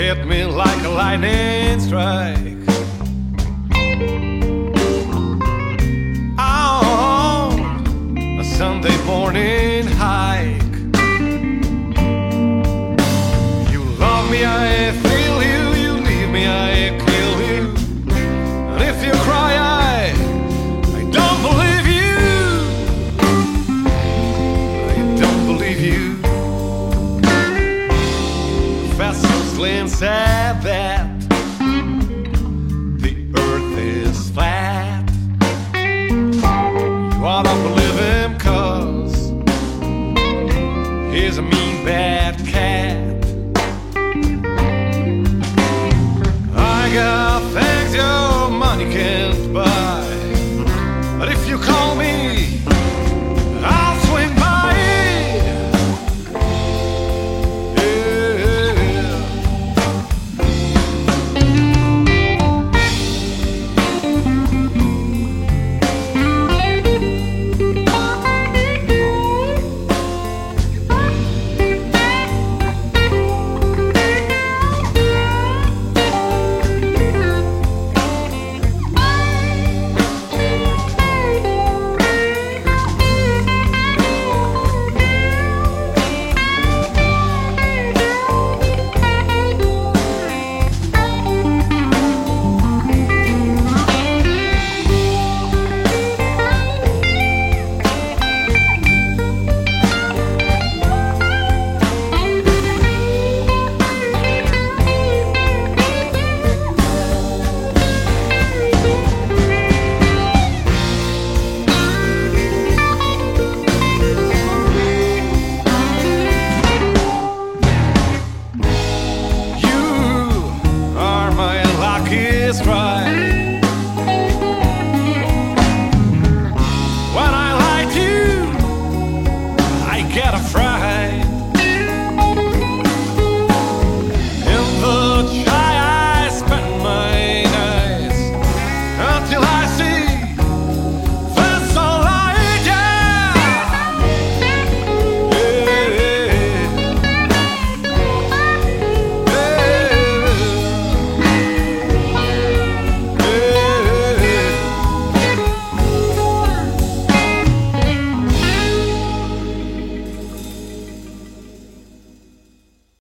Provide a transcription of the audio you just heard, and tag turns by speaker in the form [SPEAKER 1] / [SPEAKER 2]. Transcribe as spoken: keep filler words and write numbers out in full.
[SPEAKER 1] hit me like a lightning strike. On a Sunday morning hike. You love me, I feel you. You leave me, I kill you. And if you cry, I, I don't believe you. I don't believe you. Professor Slim said that the earth is flat. You ought to believe him, 'cause he's a mean bad cat. I got things your money can't buy, but if you call me, I'll swing by. Right. When I like you, I get a friend.